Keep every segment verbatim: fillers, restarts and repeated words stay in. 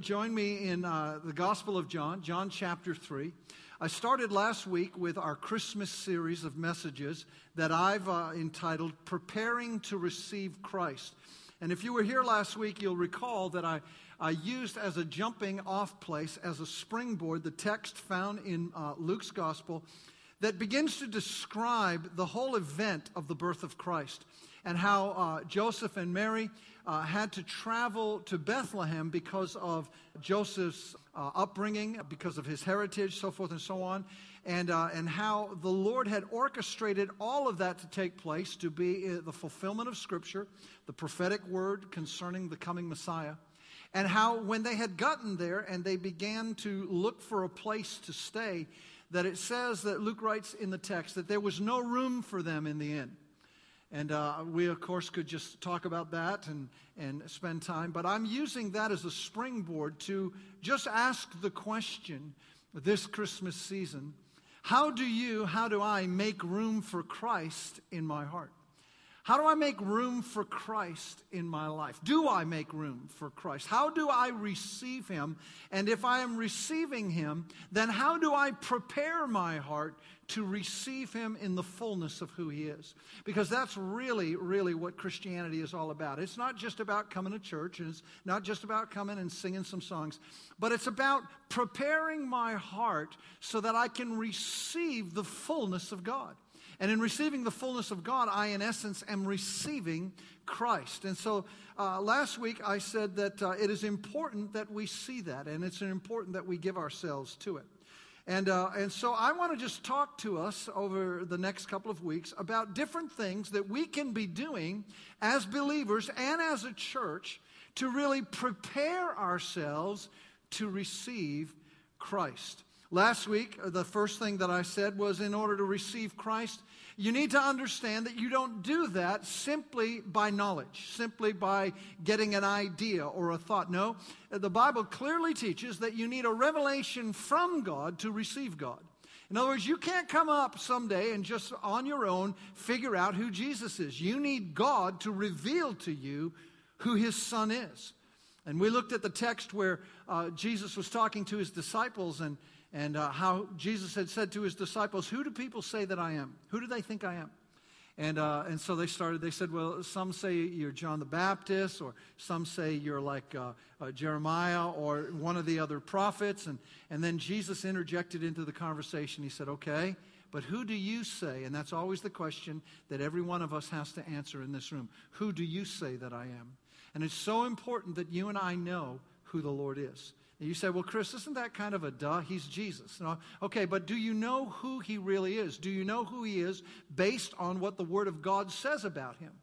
join me in uh, the Gospel of John, John chapter three. I started last week with our Christmas series of messages that I've uh, entitled, Preparing to Receive Christ. And if you were here last week, you'll recall that I, I used as a jumping off place, as a springboard, the text found in uh, Luke's Gospel that begins to describe the whole event of the birth of Christ and how uh, Joseph and Mary uh, had to travel to Bethlehem because of Joseph's uh, upbringing, because of his heritage, so forth and so on, and, uh, and how the Lord had orchestrated all of that to take place to be uh, the fulfillment of Scripture, the prophetic word concerning the coming Messiah, and how when they had gotten there and they began to look for a place to stay, that it says that Luke writes in the text that there was no room for them in the inn. And uh, we, of course, could just talk about that and, and spend time. But I'm using that as a springboard to just ask the question this Christmas season, how do you, how do I make room for Christ in my heart? How do I make room for Christ in my life? Do I make room for Christ? How do I receive Him? And if I am receiving Him, then how do I prepare my heart to receive Him in the fullness of who He is? Because that's really, really what Christianity is all about. It's not just about coming to church, and it's not just about coming and singing some songs, but it's about preparing my heart so that I can receive the fullness of God. And in receiving the fullness of God, I, in essence, am receiving Christ. And so uh, last week I said that uh, it is important that we see that, and it's important that we give ourselves to it. And, uh, and so I want to just talk to us over the next couple of weeks about different things that we can be doing as believers and as a church to really prepare ourselves to receive Christ. Last week, the first thing that I said was in order to receive Christ, you need to understand that you don't do that simply by knowledge, simply by getting an idea or a thought. No, the Bible clearly teaches that you need a revelation from God to receive God. In other words, you can't come up someday and just on your own figure out who Jesus is. You need God to reveal to you who His Son is. And we looked at the text where uh, Jesus was talking to His disciples and And uh, how Jesus had said to His disciples, who do people say that I am? Who do they think I am? And uh, and so they started, they said, well, some say you're John the Baptist, or some say you're like uh, uh, Jeremiah or one of the other prophets. And, and then Jesus interjected into the conversation. He said, okay, but who do you say? And that's always the question that every one of us has to answer in this room. Who do you say that I am? And it's so important that you and I know who the Lord is. You say, well, Chris, isn't that kind of a duh? He's Jesus. No? Okay, but do you know who He really is? Do you know who He is based on what the Word of God says about Him?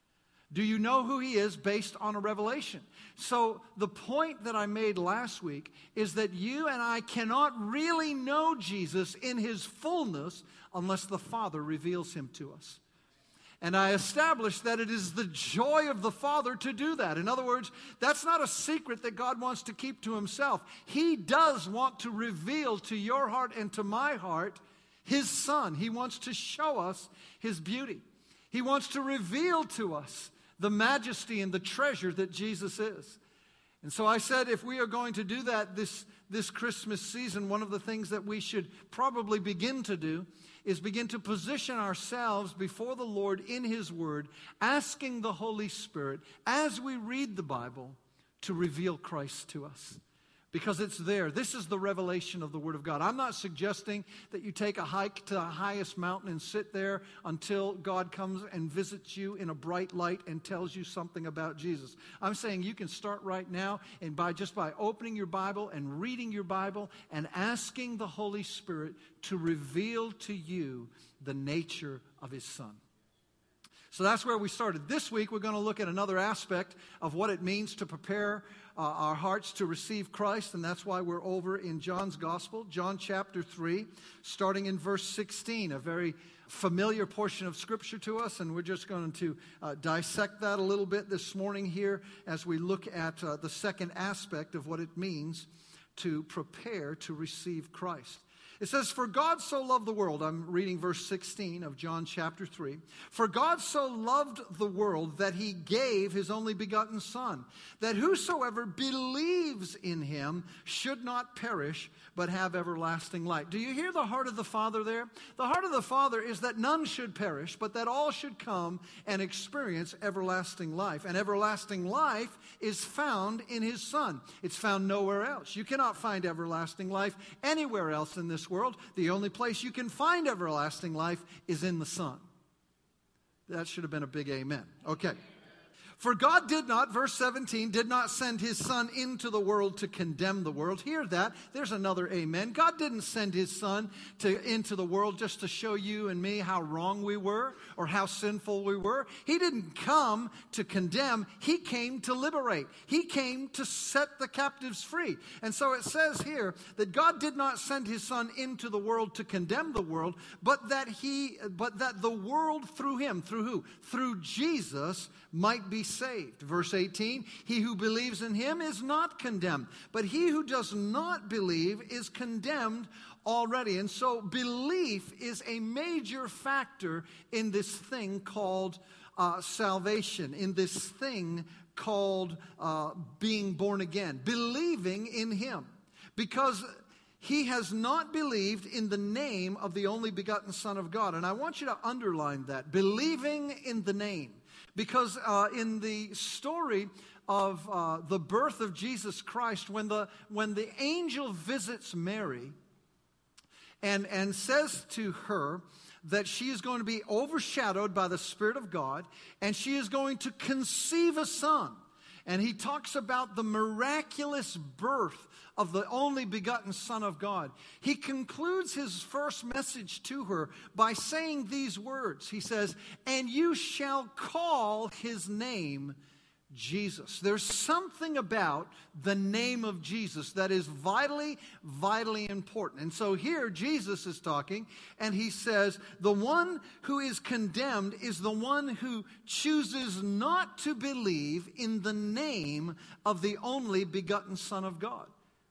Do you know who He is based on a revelation? So the point that I made last week is that you and I cannot really know Jesus in His fullness unless the Father reveals Him to us. And I established that it is the joy of the Father to do that. In other words, that's not a secret that God wants to keep to Himself. He does want to reveal to your heart and to my heart His Son. He wants to show us His beauty. He wants to reveal to us the majesty and the treasure that Jesus is. And so I said if we are going to do that this, this Christmas season, one of the things that we should probably begin to do is begin to position ourselves before the Lord in His Word, asking the Holy Spirit, as we read the Bible, to reveal Christ to us. Because it's there. This is the revelation of the Word of God. I'm not suggesting that you take a hike to the highest mountain and sit there until God comes and visits you in a bright light and tells you something about Jesus. I'm saying you can start right now and by just by opening your Bible and reading your Bible and asking the Holy Spirit to reveal to you the nature of His Son. So that's where we started. This week we're going to look at another aspect of what it means to prepare uh, our hearts to receive Christ, and that's why we're over in John's Gospel, John chapter three, starting in verse sixteen, a very familiar portion of Scripture to us, and we're just going to uh, dissect that a little bit this morning here as we look at uh, the second aspect of what it means to prepare to receive Christ. It says, for God so loved the world. I'm reading verse sixteen of John chapter three. For God so loved the world that he gave his only begotten Son, that whosoever believes in him should not perish, but have everlasting life. Do you hear the heart of the Father there? The heart of the Father is that none should perish, but that all should come and experience everlasting life. And everlasting life is found in his Son. It's found nowhere else. You cannot find everlasting life anywhere else in this world. The only place you can find everlasting life is in the Son. That should have been a big amen. Okay. For God did not, verse seventeen, did not send his Son into the world to condemn the world. Hear that. There's another amen. God didn't send his Son to, into the world just to show you and me how wrong we were or how sinful we were. He didn't come to condemn. He came to liberate. He came to set the captives free. And so it says here that God did not send his Son into the world to condemn the world, but that he, but that the world through him, through who? Through Jesus, might be saved. Verse eighteen, he who believes in him is not condemned, but he who does not believe is condemned already. And so belief is a major factor in this thing called uh, salvation, in this thing called uh, being born again, believing in him. Because he has not believed in the name of the only begotten Son of God. And I want you to underline that, believing in the name. Because uh, in the story of uh, the birth of Jesus Christ, when the, when the angel visits Mary and, and says to her that she is going to be overshadowed by the Spirit of God, and she is going to conceive a son. And he talks about the miraculous birth of the only begotten Son of God. He concludes his first message to her by saying these words. He says, and you shall call his name Jesus. There's something about the name of Jesus that is vitally, vitally important. And so here Jesus is talking, and he says, the one who is condemned is the one who chooses not to believe in the name of the only begotten Son of God.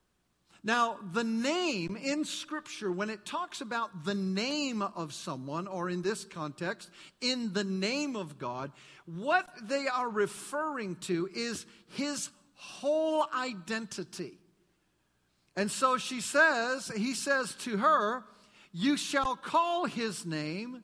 Now, the name in Scripture, when it talks about the name of someone, or in this context, in the name of God, what they are referring to is his whole identity. And so she says, he says to her, you shall call his name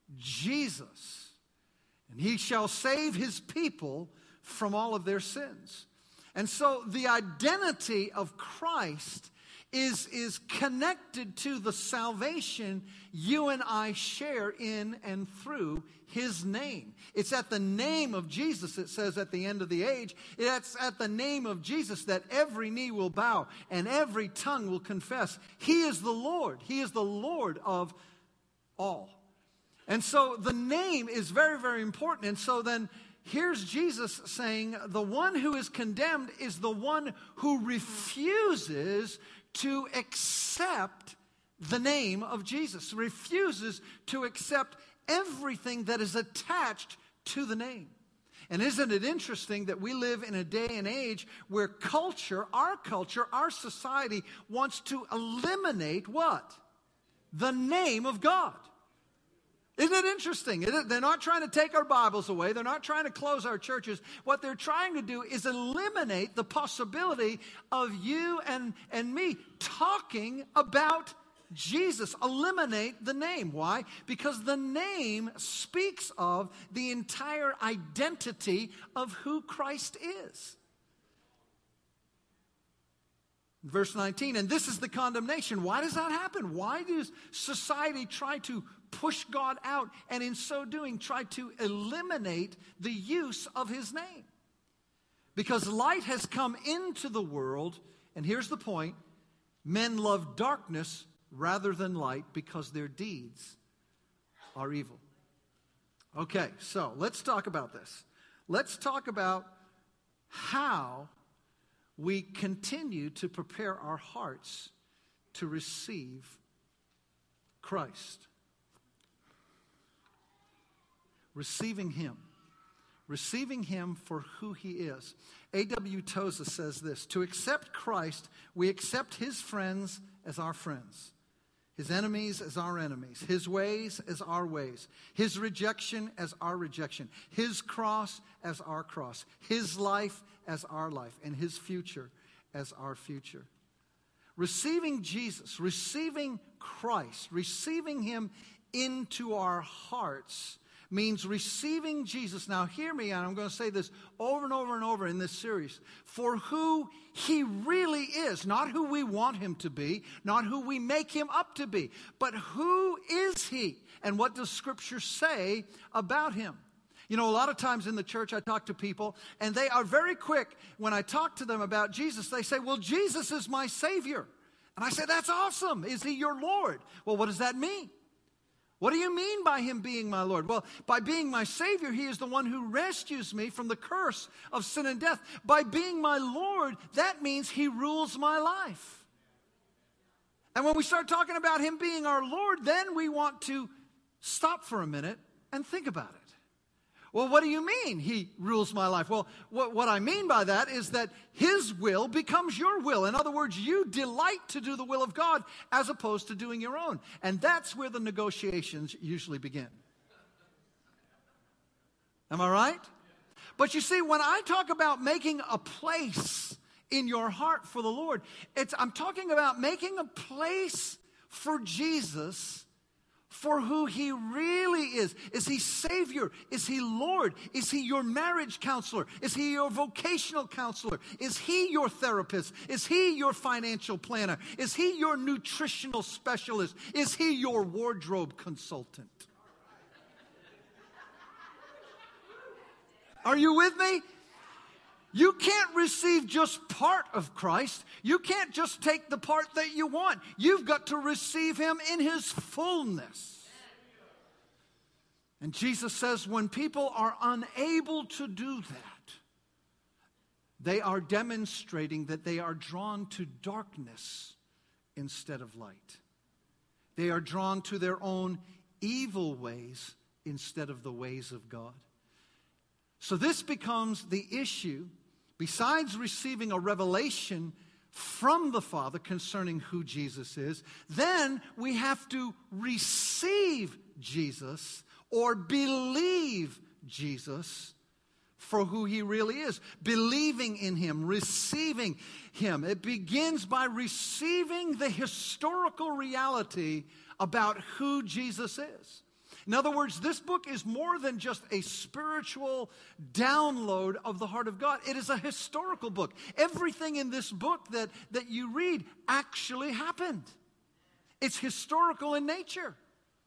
Jesus, and he shall save his people from all of their sins. And so the identity of Christ is, is connected to the salvation you and I share in and through his name. It's at the name of Jesus, it says at the end of the age, it's at the name of Jesus that every knee will bow and every tongue will confess. He is the Lord. He is the Lord of all. And so the name is very, very important. And so then here's Jesus saying the one who is condemned is the one who refuses to accept the name of Jesus, refuses to accept everything that is attached to the name. And isn't it interesting that we live in a day and age where culture, our culture, our society wants to eliminate what? The name of God. Isn't it interesting? They're not trying to take our Bibles away. They're not trying to close our churches. What they're trying to do is eliminate the possibility of you and, and me talking about Jesus. Eliminate the name. Why? Because the name speaks of the entire identity of who Christ is. Verse nineteen, and this is the condemnation. Why does that happen? Why does society try to push God out and in so doing try to eliminate the use of his name? Because light has come into the world, and here's the point, men love darkness rather than light because their deeds are evil. Okay, so let's talk about this. Let's talk about how we continue to prepare our hearts to receive Christ. Receiving him. Receiving him for who he is. A W Tozer says this, to accept Christ, we accept his friends as our friends. His enemies as our enemies. His ways as our ways. His rejection as our rejection. His cross as our cross. His life as our life. And His future as our future. Receiving Jesus, receiving Christ, receiving Him into our hearts means receiving Jesus. Now hear me, and I'm going to say this over and over and over in this series. For who He really is, not who we want Him to be, not who we make Him up to be, but who is He? And what does Scripture say about Him? You know, a lot of times in the church I talk to people, and they are very quick when I talk to them about Jesus. They say, well, Jesus is my Savior. And I say, that's awesome. Is He your Lord? Well, what does that mean? What do you mean by Him being my Lord? Well, by being my Savior, He is the one who rescues me from the curse of sin and death. By being my Lord, that means He rules my life. And when we start talking about Him being our Lord, then we want to stop for a minute and think about it. Well, what do you mean He rules my life? Well, what, what I mean by that is that His will becomes your will. In other words, you delight to do the will of God as opposed to doing your own. And that's where the negotiations usually begin. Am I right? But you see, when I talk about making a place in your heart for the Lord, it's, I'm talking about making a place for Jesus for who He really is. Is He Savior? Is He Lord? Is He your marriage counselor? Is He your vocational counselor? Is He your therapist? Is He your financial planner? Is He your nutritional specialist? Is He your wardrobe consultant? Are you with me? You can't receive just part of Christ. You can't just take the part that you want. You've got to receive Him in His fullness. And Jesus says when people are unable to do that, they are demonstrating that they are drawn to darkness instead of light. They are drawn to their own evil ways instead of the ways of God. So this becomes the issue. Besides receiving a revelation from the Father concerning who Jesus is, then we have to receive Jesus or believe Jesus for who He really is. Believing in Him, receiving Him. It begins by receiving the historical reality about who Jesus is. In other words, this book is more than just a spiritual download of the heart of God. It is a historical book. Everything in this book that, that you read actually happened. It's historical in nature.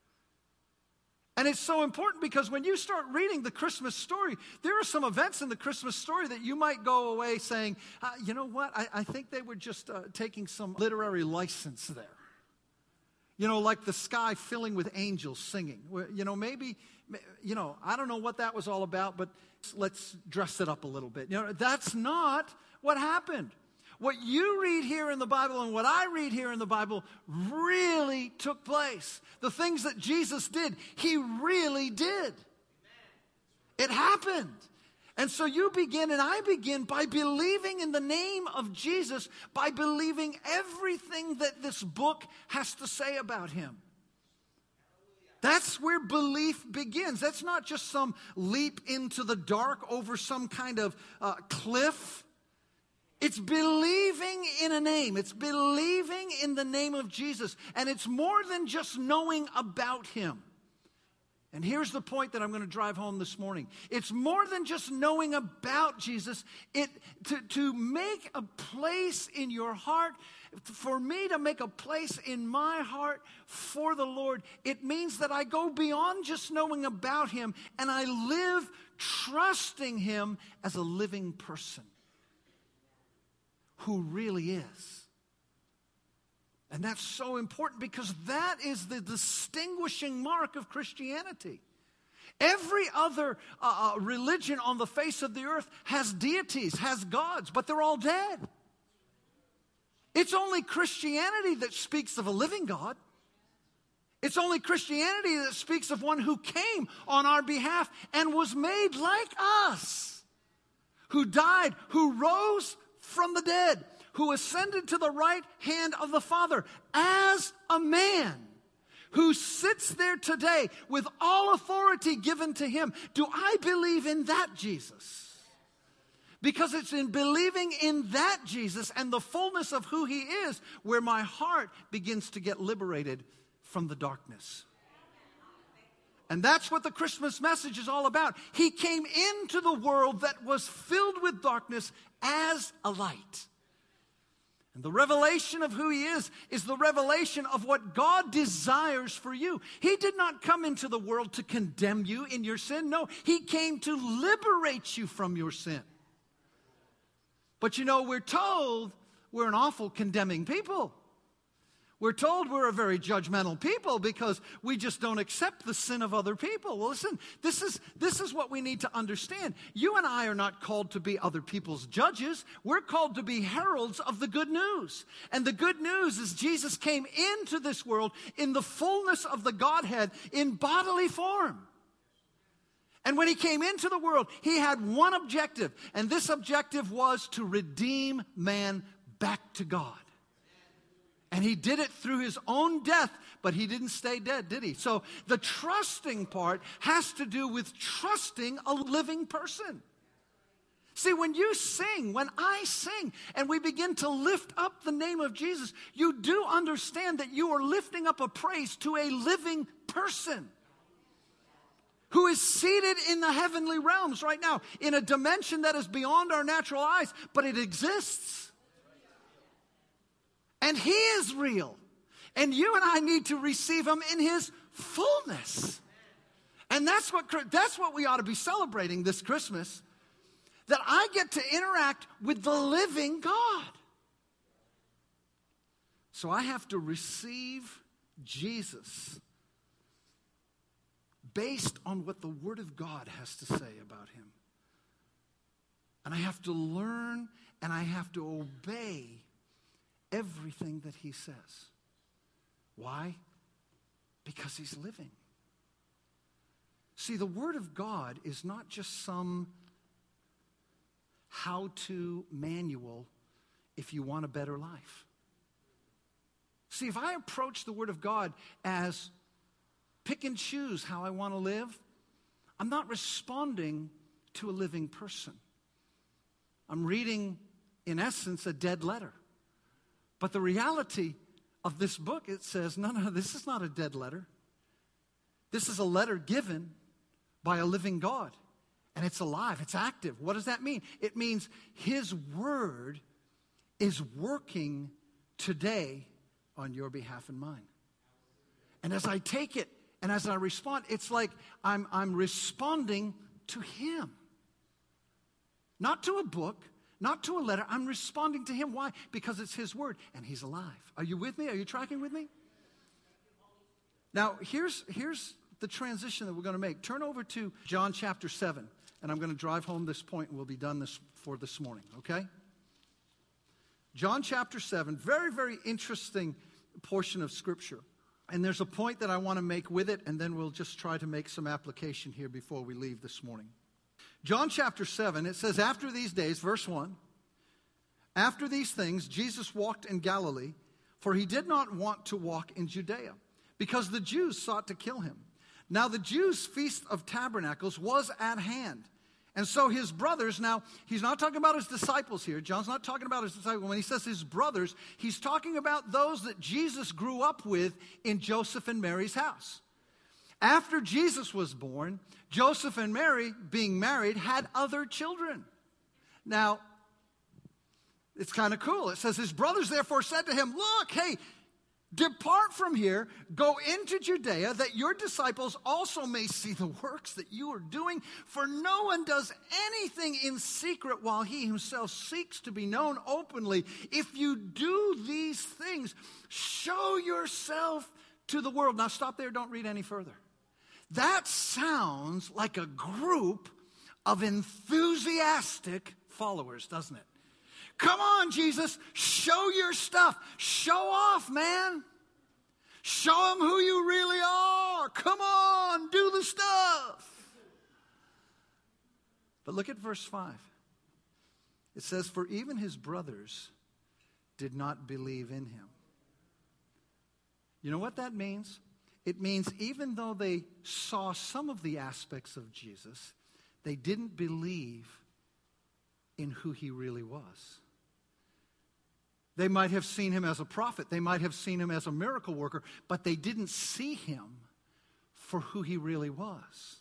And it's so important because when you start reading the Christmas story, there are some events in the Christmas story that you might go away saying, uh, you know what, I, I think they were just uh, taking some literary license there. You know, like the sky filling with angels singing. You know, maybe, you know, I don't know what that was all about, but let's dress it up a little bit. You know, that's not what happened. What you read here in the Bible and what I read here in the Bible really took place. The things that Jesus did, He really did. It happened. And so you begin and I begin by believing in the name of Jesus, by believing everything that this book has to say about Him. That's where belief begins. That's not just some leap into the dark over some kind of uh, cliff. It's believing in a name. It's believing in the name of Jesus. And it's more than just knowing about Him. And here's the point that I'm going to drive home this morning. It's more than just knowing about Jesus. It to, to make a place in your heart, for me to make a place in my heart for the Lord, it means that I go beyond just knowing about Him and I live trusting Him as a living person who really is. And that's so important because that is the distinguishing mark of Christianity. Every other uh, religion on the face of the earth has deities, has gods, but they're all dead. It's only Christianity that speaks of a living God. It's only Christianity that speaks of one who came on our behalf and was made like us, who died, who rose from the dead, who ascended to the right hand of the Father as a man, who sits there today with all authority given to him. Do I believe in that Jesus? Because it's in believing in that Jesus and the fullness of who he is where my heart begins to get liberated from the darkness. And that's what the Christmas message is all about. He came into the world that was filled with darkness as a light. And the revelation of who he is is the revelation of what God desires for you. He did not come into the world to condemn you in your sin. No, he came to liberate you from your sin. But you know, we're told we're an awful condemning people. We're told we're a very judgmental people because we just don't accept the sin of other people. Well, listen, this is, this is what we need to understand. You and I are not called to be other people's judges. We're called to be heralds of the good news. And the good news is Jesus came into this world in the fullness of the Godhead in bodily form. And when he came into the world, he had one objective, and this objective was to redeem man back to God. And he did it through his own death, but he didn't stay dead, did he? So the trusting part has to do with trusting a living person. See, when you sing, when I sing, and we begin to lift up the name of Jesus, you do understand that you are lifting up a praise to a living person who is seated in the heavenly realms right now, in a dimension that is beyond our natural eyes, but it exists. And he is real. And you and I need to receive him in his fullness. And that's what, that's what we ought to be celebrating this Christmas, that I get to interact with the living God. So I have to receive Jesus based on what the Word of God has to say about him. And I have to learn and I have to obey everything that he says. Why? Because he's living. See, the Word of God is not just some how-to manual if you want a better life. See, if I approach the Word of God as pick and choose how I want to live, I'm not responding to a living person. I'm reading, in essence, a dead letter. But the reality of this book, it says, no, no, this is not a dead letter. This is a letter given by a living God. And it's alive, it's active. What does that mean? It means his word is working today on your behalf and mine. And as I take it, and as I respond, it's like I'm, I'm responding to him. Not to a book, not to a letter. I'm responding to him. Why? Because it's his word, and he's alive. Are you with me? Are you tracking with me? Now, here's, here's the transition that we're going to make. Turn over to John chapter seven, and I'm going to drive home this point, and we'll be done this for this morning, okay? John chapter seven, very, very interesting portion of Scripture. And there's a point that I want to make with it, and then we'll just try to make some application here before we leave this morning. John chapter seven, it says, after these days, verse one, after these things, Jesus walked in Galilee, for he did not want to walk in Judea, because the Jews sought to kill him. Now the Jews' feast of tabernacles was at hand. And so his brothers, now he's not talking about his disciples here. John's not talking about his disciples. When he says his brothers, he's talking about those that Jesus grew up with in Joseph and Mary's house. After Jesus was born, Joseph and Mary, being married, had other children. Now, it's kind of cool. It says his brothers therefore said to him, look, hey, depart from here, go into Judea, that your disciples also may see the works that you are doing. For no one does anything in secret while he himself seeks to be known openly. If you do these things, show yourself to the world. Now stop there, don't read any further. That sounds like a group of enthusiastic followers, doesn't it? Come on, Jesus, show your stuff. Show off, man. Show them who you really are. Come on, do the stuff. But look at verse five. It says, for even his brothers did not believe in him. You know what that means? It means even though they saw some of the aspects of Jesus, they didn't believe in who he really was. They might have seen him as a prophet. They might have seen him as a miracle worker, but they didn't see him for who he really was.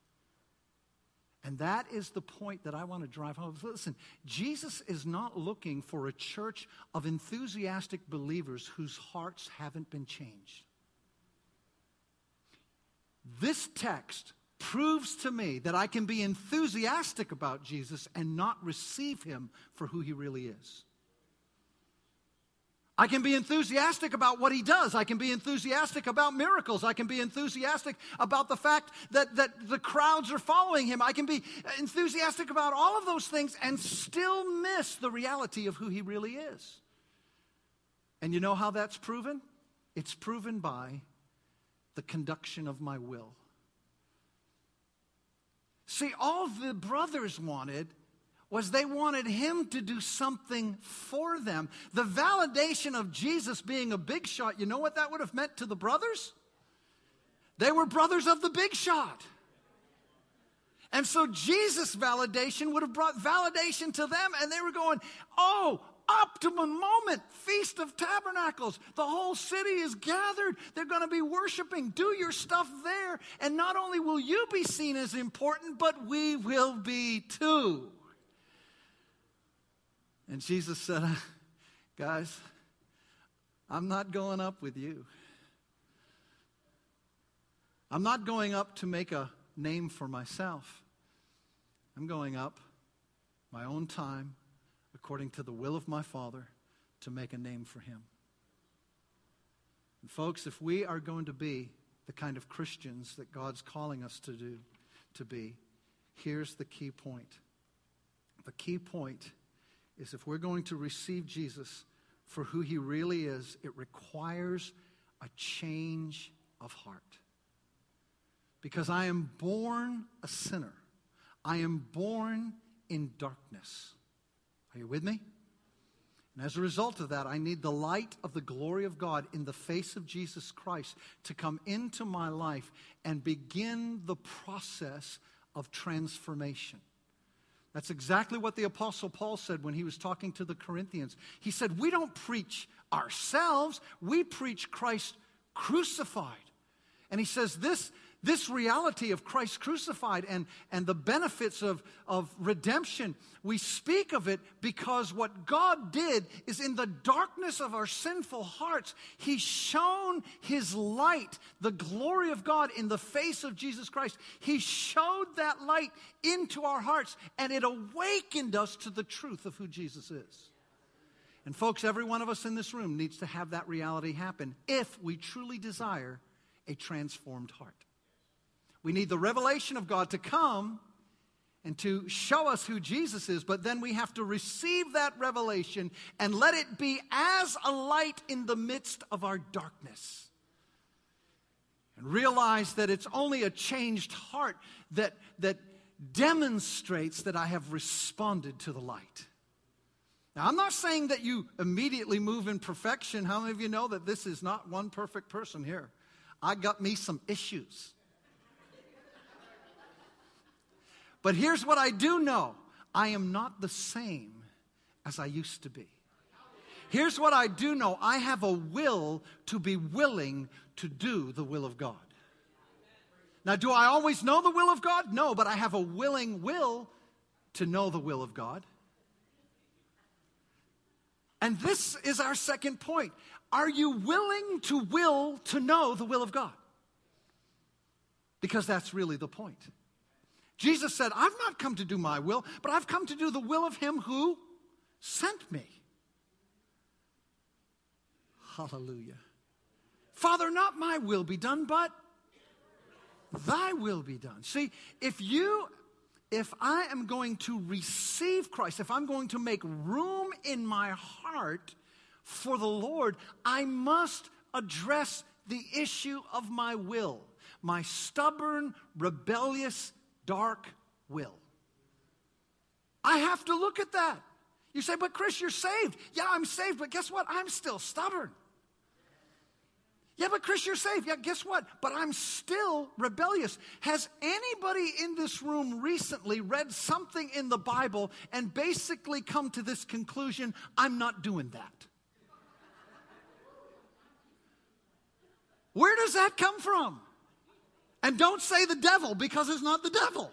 And that is the point that I want to drive home. Listen, Jesus is not looking for a church of enthusiastic believers whose hearts haven't been changed. This text proves to me that I can be enthusiastic about Jesus and not receive him for who he really is. I can be enthusiastic about what he does. I can be enthusiastic about miracles. I can be enthusiastic about the fact that, that the crowds are following him. I can be enthusiastic about all of those things and still miss the reality of who he really is. And you know how that's proven? It's proven by the conduction of my will. See, all the brothers wanted was they wanted him to do something for them. The validation of Jesus being a big shot, you know what that would have meant to the brothers? They were brothers of the big shot. And so Jesus' validation would have brought validation to them, and they were going, oh, optimum moment, Feast of Tabernacles. The whole city is gathered. They're going to be worshiping. Do your stuff there. And not only will you be seen as important, but we will be too. And Jesus said, guys, I'm not going up with you. I'm not going up to make a name for myself. I'm going up my own time, according to the will of my Father, to make a name for him. And folks, if we are going to be the kind of Christians that God's calling us to do, to be, here's the key point. The key point is if we're going to receive Jesus for who he really is, it requires a change of heart. Because I am born a sinner. I am born in darkness. Are you with me? And as a result of that, I need the light of the glory of God in the face of Jesus Christ to come into my life and begin the process of transformation. That's exactly what the Apostle Paul said when he was talking to the Corinthians. He said, we don't preach ourselves, we preach Christ crucified. And he says this, this reality of Christ crucified and, and the benefits of, of redemption, we speak of it because what God did is in the darkness of our sinful hearts, he shone his light, the glory of God in the face of Jesus Christ. He showed that light into our hearts and it awakened us to the truth of who Jesus is. And folks, every one of us in this room needs to have that reality happen if we truly desire a transformed heart. We need the revelation of God to come and to show us who Jesus is, but then we have to receive that revelation and let it be as a light in the midst of our darkness. And realize that it's only a changed heart that, that demonstrates that I have responded to the light. Now, I'm not saying that you immediately move in perfection. How many of you know that this is not one perfect person here? I got me some issues. But here's what I do know. I am not the same as I used to be. Here's what I do know. I have a will to be willing to do the will of God. Now, do I always know the will of God? No, but I have a willing will to know the will of God. And this is our second point. Are you willing to will to know the will of God? Because that's really the point. Jesus said, I've not come to do my will, but I've come to do the will of him who sent me. Hallelujah. Father, not my will be done, but thy will be done. See, if you, if I am going to receive Christ, if I'm going to make room in my heart for the Lord, I must address the issue of my will, my stubborn, rebellious, dark will. I have to look at that. You say, but Chris, you're saved. Yeah, I'm saved, but guess what? I'm still stubborn. Yeah, but Chris, you're saved. Yeah, guess what? But I'm still rebellious. Has anybody in this room recently read something in the Bible and basically come to this conclusion, I'm not doing that? Where does that come from? And don't say the devil, because it's not the devil.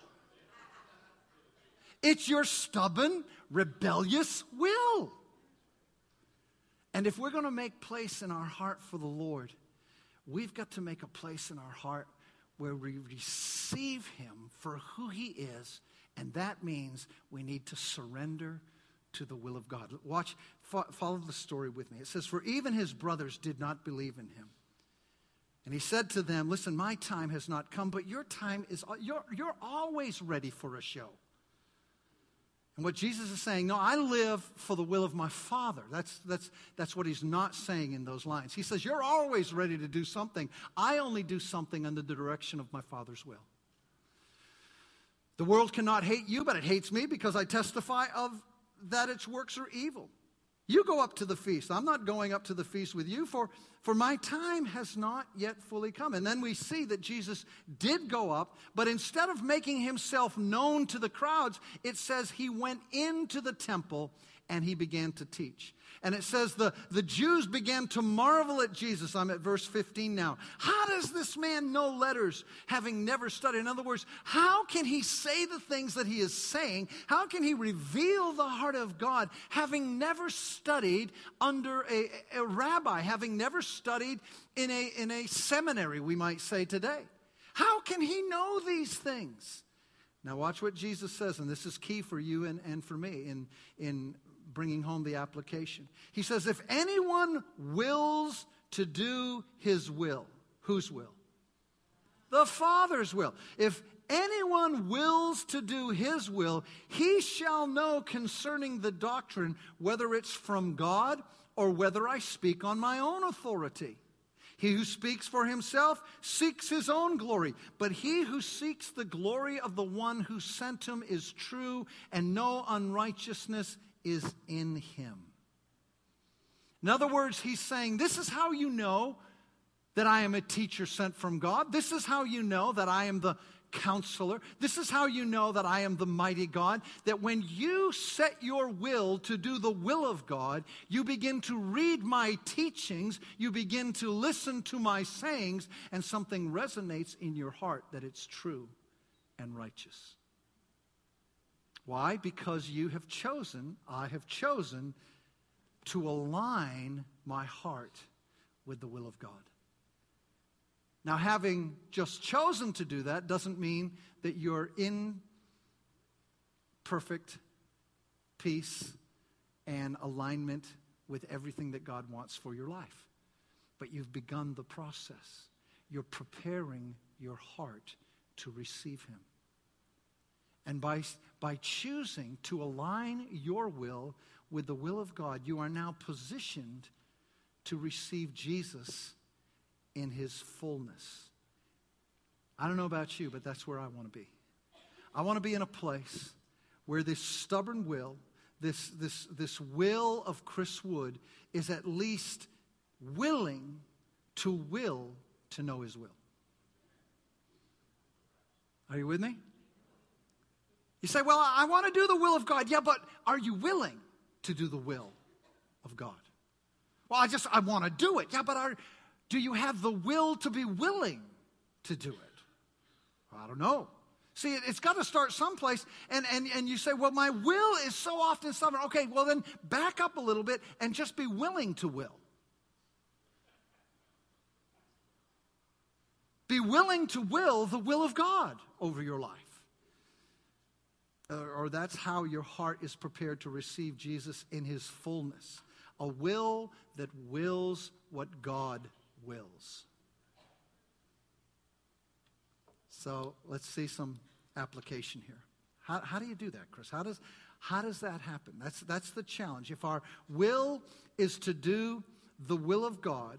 It's your stubborn, rebellious will. And if we're going to make place in our heart for the Lord, we've got to make a place in our heart where we receive him for who he is, and that means we need to surrender to the will of God. Watch, fo- follow the story with me. It says, for even his brothers did not believe in him. And he said to them, listen, my time has not come, but your time is, you're, you're always ready for a show. And what Jesus is saying, no, I live for the will of my Father. That's, that's, that's what he's not saying in those lines. He says, you're always ready to do something. I only do something under the direction of my Father's will. The world cannot hate you, but it hates me because I testify of that its works are evil. You go up to the feast. I'm not going up to the feast with you, for, for my time has not yet fully come. And then we see that Jesus did go up, but instead of making himself known to the crowds, it says he went into the temple and he began to teach. And it says the, the Jews began to marvel at Jesus. I'm at verse fifteen now. How does this man know letters, having never studied? In other words, how can he say the things that he is saying? How can he reveal the heart of God, having never studied under a, a rabbi, having never studied in a, in a seminary, we might say today? How can he know these things? Now watch what Jesus says, and this is key for you and, and for me in, in bringing home the application. He says, if anyone wills to do his will, whose will? The Father's will. If anyone wills to do his will, he shall know concerning the doctrine whether it's from God or whether I speak on my own authority. He who speaks for himself seeks his own glory, but he who seeks the glory of the one who sent him is true, and no unrighteousness is in him. In other words, he's saying, this is how you know that I am a teacher sent from God. This is how you know that I am the counselor. This is how you know that I am the mighty God. That when you set your will to do the will of God, you begin to read my teachings, you begin to listen to my sayings, and something resonates in your heart that it's true and righteous. Why? Because you have chosen, I have chosen to align my heart with the will of God. Now, having just chosen to do that doesn't mean that you're in perfect peace and alignment with everything that God wants for your life. But you've begun the process. You're preparing your heart to receive him. And by, by choosing to align your will with the will of God, you are now positioned to receive Jesus in his fullness. I don't know about you, but that's where I want to be. I want to be in a place where this stubborn will, this, this, this will of Chris Wood, is at least willing to will to know his will. Are you with me? You say, well, I want to do the will of God. Yeah, but are you willing to do the will of God? Well, I just, I want to do it. Yeah, but are, do you have the will to be willing to do it? Well, I don't know. See, it, it's got to start someplace. And, and, and you say, well, my will is so often stubborn. Okay, well then back up a little bit and just be willing to will. Be willing to will the will of God over your life. Or, or that's how your heart is prepared to receive Jesus in his fullness. A will that wills what God wills. So let's see some application here. How, how do you do that, Chris? How does, how does that happen? That's, that's the challenge. If our will is to do the will of God,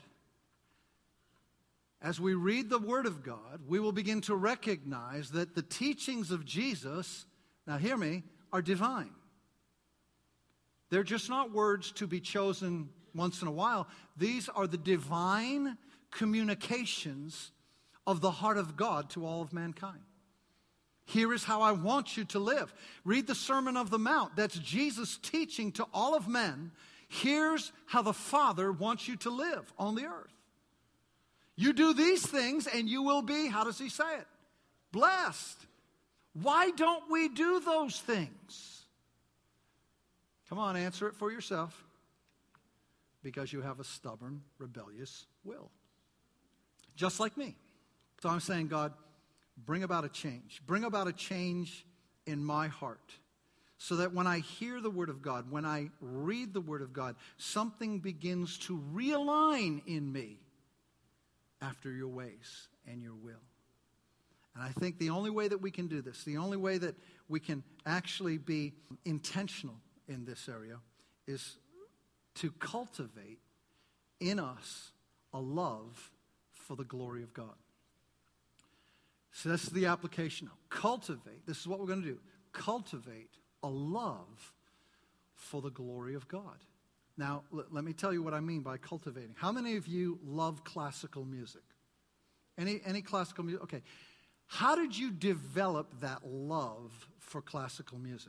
as we read the Word of God, we will begin to recognize that the teachings of Jesus, now hear me, are divine. They're just not words to be chosen once in a while. These are the divine communications of the heart of God to all of mankind. Here is how I want you to live. Read the Sermon of the Mount. That's Jesus teaching to all of men. Here's how the Father wants you to live on the earth. You do these things and you will be, how does he say it? Blessed. Why don't we do those things? Come on, answer it for yourself. Because you have a stubborn, rebellious will. Just like me. So I'm saying, God, bring about a change. Bring about a change in my heart. So that when I hear the Word of God, when I read the Word of God, something begins to realign in me after your ways and your will. And I think the only way that we can do this, the only way that we can actually be intentional in this area is to cultivate in us a love for the glory of God. So this is the application now. Cultivate, this is what we're going to do. Cultivate a love for the glory of God. Now, l- let me tell you what I mean by cultivating. How many of you love classical music? Any, any classical music? Okay. How did you develop that love for classical music?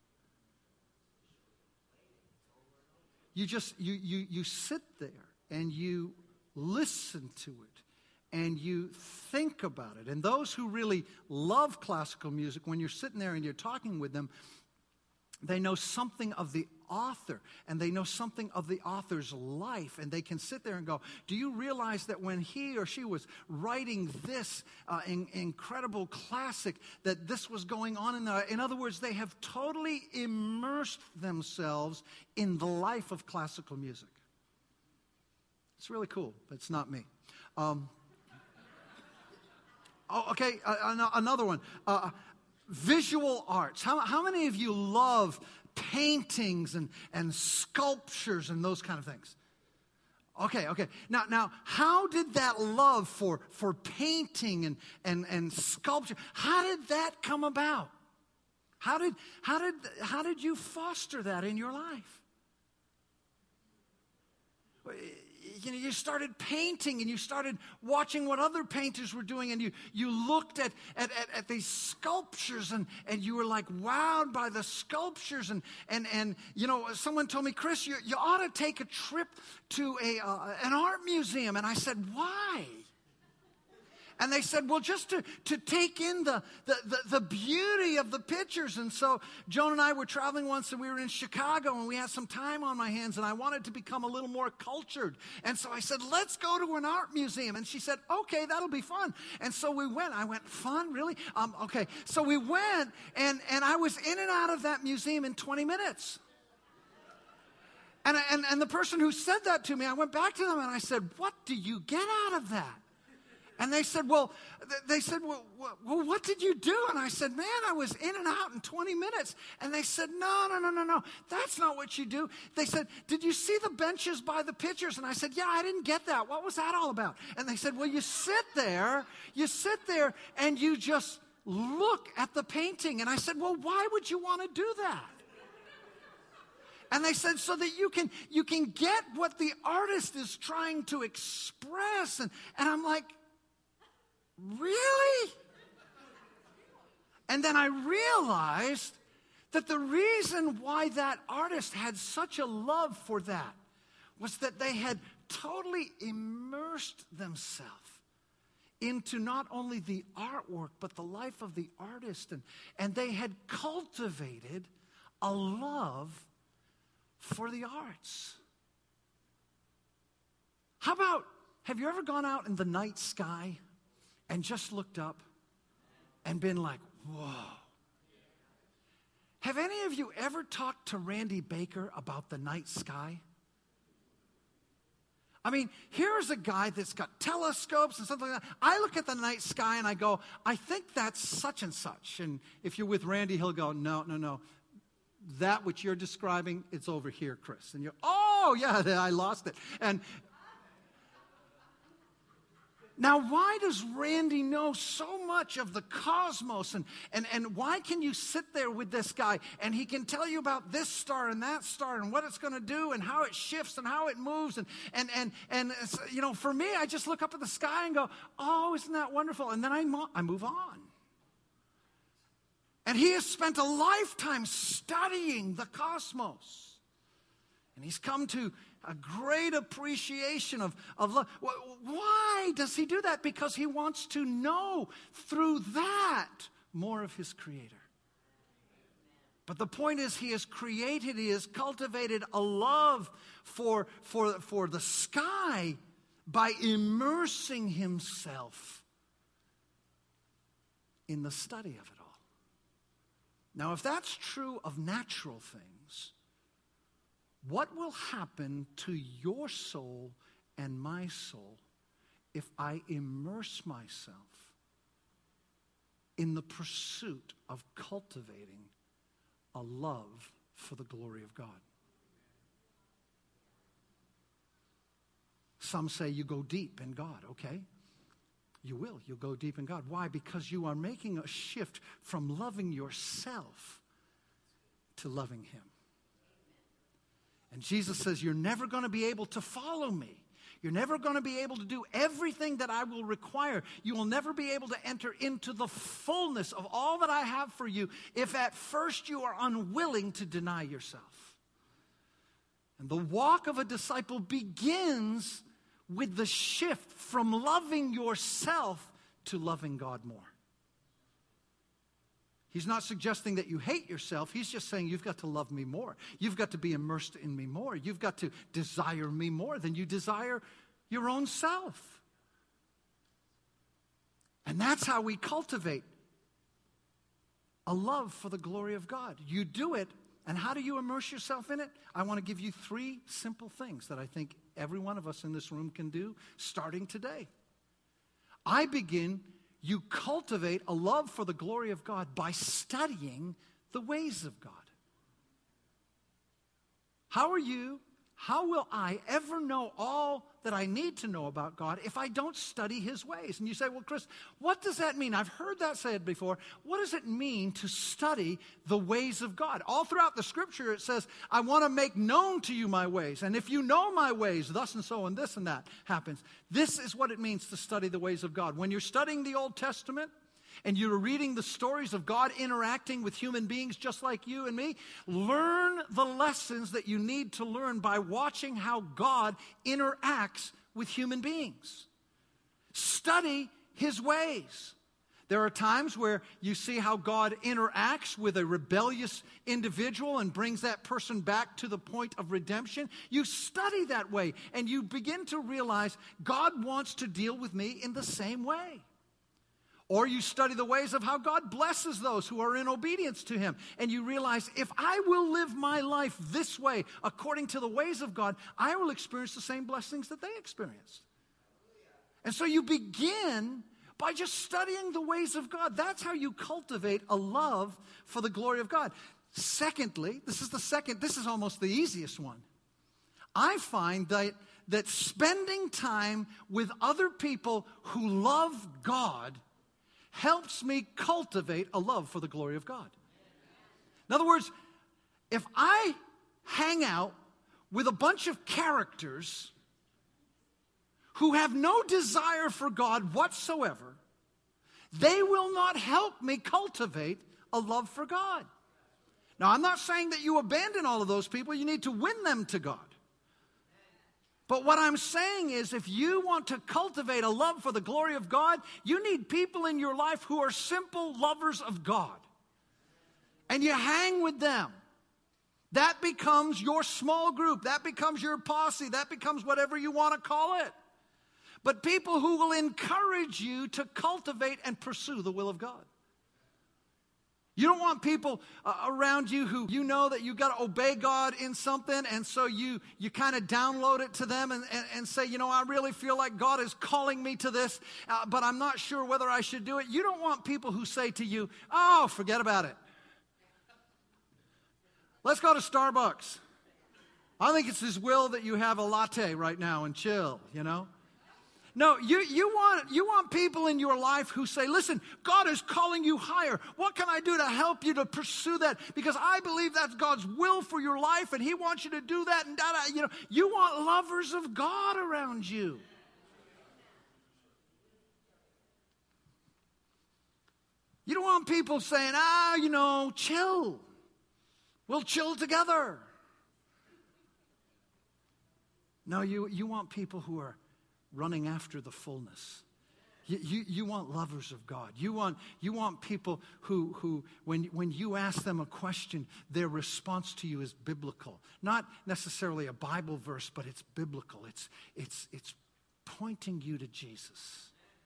You just, you, you, you sit there and you listen to it and you think about it. And those who really love classical music, when you're sitting there and you're talking with them, they know something of the author, and they know something of the author's life, and they can sit there and go, do you realize that when he or she was writing this uh, in, incredible classic, that this was going on in the, in other words, they have totally immersed themselves in the life of classical music. It's really cool, but it's not me. Um, oh, okay, uh, another one. Uh, Visual arts. How, how many of you love paintings and, and sculptures and those kind of things? Okay, okay. Now, now, how did that love for, for painting and, and, and sculpture, how did that come about? How did, how did, how did you foster that in your life? You know, you started painting and you started watching what other painters were doing, and you, you looked at, at, at, at these sculptures and, and you were like wowed by the sculptures. And, and, and you know, someone told me, Chris, you, you ought to take a trip to a, uh, an art museum. And I said, why? And they said, well, just to, to take in the, the, the, the beauty of the pictures. And so Joan and I were traveling once, and we were in Chicago, and we had some time on my hands, and I wanted to become a little more cultured. And so I said, let's go to an art museum. And she said, okay, that'll be fun. And so we went. I went, fun, really? Um, okay. So we went, and, and I was in and out of that museum in twenty minutes. And, and, and the person who said that to me, I went back to them, and I said, what do you get out of that? And they said, well, they said, well, well, what did you do? And I said, man, I was in and out in twenty minutes. And they said, no, no, no, no, no. That's not what you do. They said, did you see the benches by the pictures? And I said, yeah, I didn't get that. What was that all about? And they said, well, you sit there, you sit there and you just look at the painting. And I said, well, why would you want to do that? And they said, so that you can, you can get what the artist is trying to express. And, and I'm like, really? And then I realized that the reason why that artist had such a love for that was that they had totally immersed themselves into not only the artwork, but the life of the artist. And, and they had cultivated a love for the arts. How about, have you ever gone out in the night sky and just looked up and been like, whoa? Have any of you ever talked to Randy Baker about the night sky? I mean, here's a guy that's got telescopes and something like that. I look at the night sky and I go, I think that's such and such. And if you're with Randy, he'll go, no, no, no. That which you're describing, it's over here, Chris. And you're, oh, yeah, I lost it. And Now, why does Randy know so much of the cosmos? And, and, and why can you sit there with this guy and he can tell you about this star and that star and what it's going to do and how it shifts and how it moves? And, and, and, and you know, for me, I just look up at the sky and go, oh, isn't that wonderful? And then I, mo- I move on. And he has spent a lifetime studying the cosmos. And he's come to a great appreciation of, of love. Why does he do that? Because he wants to know through that more of his Creator. But the point is, he has created, he has cultivated a love for, for, for the sky by immersing himself in the study of it all. Now, if that's true of natural things, what will happen to your soul and my soul if I immerse myself in the pursuit of cultivating a love for the glory of God? Some say you go deep in God, okay? You will. You'll go deep in God. Why? Because you are making a shift from loving yourself to loving Him. And Jesus says, you're never going to be able to follow me. You're never going to be able to do everything that I will require. You will never be able to enter into the fullness of all that I have for you if at first you are unwilling to deny yourself. And the walk of a disciple begins with the shift from loving yourself to loving God more. He's not suggesting that you hate yourself. He's just saying you've got to love me more. You've got to be immersed in me more. You've got to desire me more than you desire your own self. And that's how we cultivate a love for the glory of God. You do it, and how do you immerse yourself in it? I want to give you three simple things that I think every one of us in this room can do starting today. I begin You cultivate a love for the glory of God by studying the ways of God. How are you, how will I ever know all that I need to know about God if I don't study His ways? And you say, well, Chris, what does that mean? I've heard that said before. What does it mean to study the ways of God? All throughout the Scripture it says, I want to make known to you my ways. And if you know my ways, thus and so and this and that happens. This is what it means to study the ways of God. When you're studying the Old Testament, and you're reading the stories of God interacting with human beings just like you and me, learn the lessons that you need to learn by watching how God interacts with human beings. Study His ways. There are times where you see how God interacts with a rebellious individual and brings that person back to the point of redemption. You study that way, and you begin to realize God wants to deal with me in the same way. Or you study the ways of how God blesses those who are in obedience to Him. And you realize, if I will live my life this way, according to the ways of God, I will experience the same blessings that they experienced. And so you begin by just studying the ways of God. That's how you cultivate a love for the glory of God. Secondly, this is the second, this is almost the easiest one. I find that, that spending time with other people who love God helps me cultivate a love for the glory of God. In other words, if I hang out with a bunch of characters who have no desire for God whatsoever, they will not help me cultivate a love for God. Now, I'm not saying that you abandon all of those people. You need to win them to God. But what I'm saying is, if you want to cultivate a love for the glory of God, you need people in your life who are simple lovers of God. And you hang with them. That becomes your small group. That becomes your posse. That becomes whatever you want to call it. But people who will encourage you to cultivate and pursue the will of God. You don't want people uh, around you who you know that you've got to obey God in something, and so you you kind of download it to them and, and, and say, you know, I really feel like God is calling me to this, uh, but I'm not sure whether I should do it. You don't want people who say to you, oh, forget about it. Let's go to Starbucks. I think it's His will that you have a latte right now and chill, you know. No, you, you, want, you want people in your life who say, listen, God is calling you higher. What can I do to help you to pursue that? Because I believe that's God's will for your life, and he wants you to do that. And da, da. You know, you want lovers of God around you. You don't want people saying, ah, you know, chill. We'll chill together. No, you, you want people who are running after the fullness. You, you, you want lovers of God. You want, you want people who, who when, when you ask them a question, their response to you is biblical. Not necessarily a Bible verse, but it's biblical. It's, it's, it's pointing you to Jesus.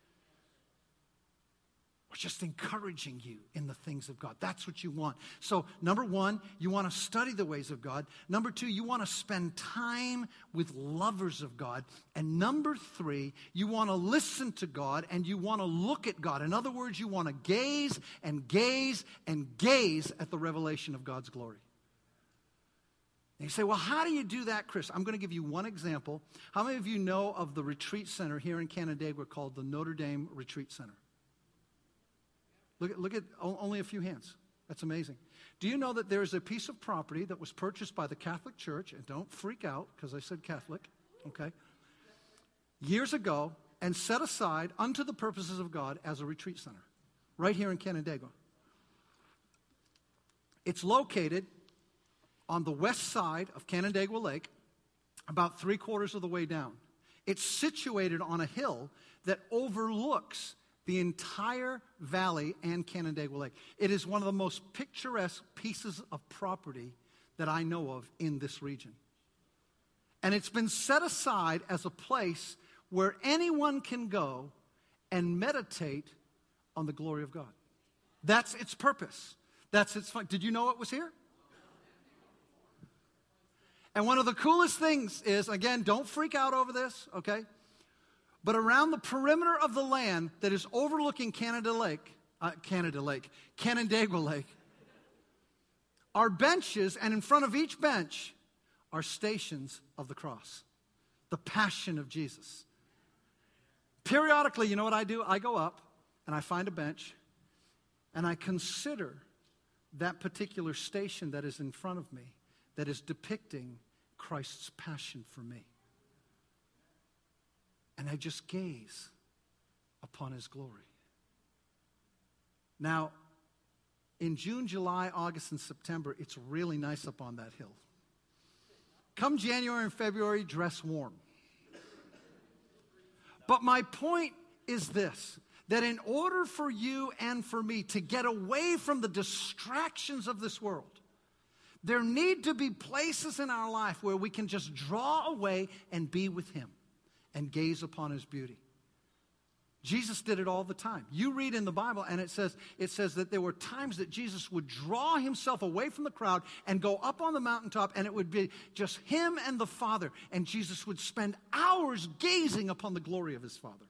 Or just encouraging you in the things of God. That's what you want. So, number one, you want to study the ways of God. Number two, you want to spend time with lovers of God. And number three, you want to listen to God and you want to look at God. In other words, you want to gaze and gaze and gaze at the revelation of God's glory. And you say, well, how do you do that, Chris? I'm going to give you one example. How many of you know of the retreat center here in Canandaigua called the Notre Dame Retreat Center? Look at, look at only a few hands. That's amazing. Do you know that there is a piece of property that was purchased by the Catholic Church, and don't freak out because I said Catholic, okay, years ago, and set aside unto the purposes of God as a retreat center, right here in Canandaigua. It's located on the west side of Canandaigua Lake, about three quarters of the way down. It's situated on a hill that overlooks the entire valley and Canandaigua Lake. It is one of the most picturesque pieces of property that I know of in this region. And it's been set aside as a place where anyone can go and meditate on the glory of God. That's its purpose. That's its fun. Did you know it was here? And one of the coolest things is, again, don't freak out over this, okay? But around the perimeter of the land that is overlooking Canada Lake, uh, Canada Lake, Canandaigua Lake, are benches, and in front of each bench are stations of the cross, the passion of Jesus. Periodically, you know what I do? I go up and I find a bench and I consider that particular station that is in front of me that is depicting Christ's passion for me. And I just gaze upon his glory. Now, in June, July, August, and September, it's really nice up on that hill. Come January and February, dress warm. But my point is this, that in order for you and for me to get away from the distractions of this world, there need to be places in our life where we can just draw away and be with him and gaze upon his beauty. Jesus did it all the time. You read in the Bible and it says, it says that there were times that Jesus would draw himself away from the crowd and go up on the mountaintop, and it would be just him and the Father, and Jesus would spend hours gazing upon the glory of his Father.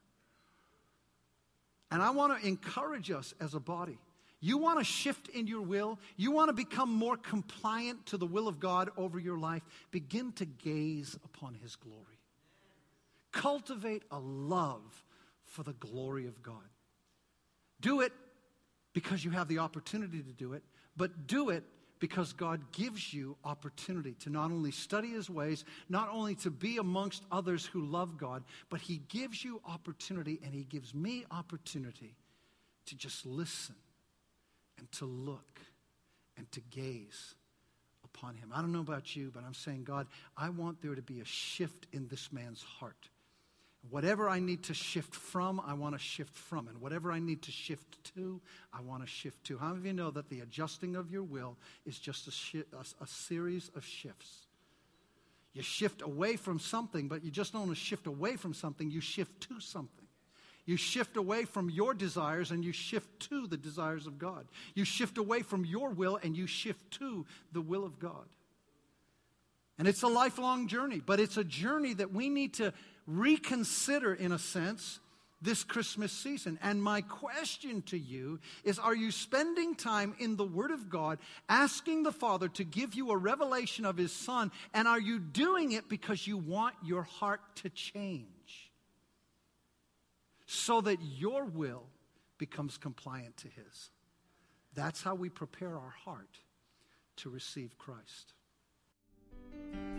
And I want to encourage us as a body. You want to shift in your will? You want to become more compliant to the will of God over your life? Begin to gaze upon his glory. Cultivate a love for the glory of God. Do it because you have the opportunity to do it, but do it because God gives you opportunity to not only study his ways, not only to be amongst others who love God, but he gives you opportunity, and he gives me opportunity to just listen and to look and to gaze upon him. I don't know about you, but I'm saying, God, I want there to be a shift in this man's heart. Whatever I need to shift from, I want to shift from. And whatever I need to shift to, I want to shift to. How many of you know that the adjusting of your will is just a, shi- a, a series of shifts? You shift away from something, but you just don't want to shift away from something. You shift to something. You shift away from your desires and you shift to the desires of God. You shift away from your will and you shift to the will of God. And it's a lifelong journey, but it's a journey that we need to reconsider, in a sense, this Christmas season. And my question to you is, are you spending time in the Word of God, asking the Father to give you a revelation of his Son, and are you doing it because you want your heart to change? so that your will becomes compliant to his. That's how we prepare our heart to receive Christ.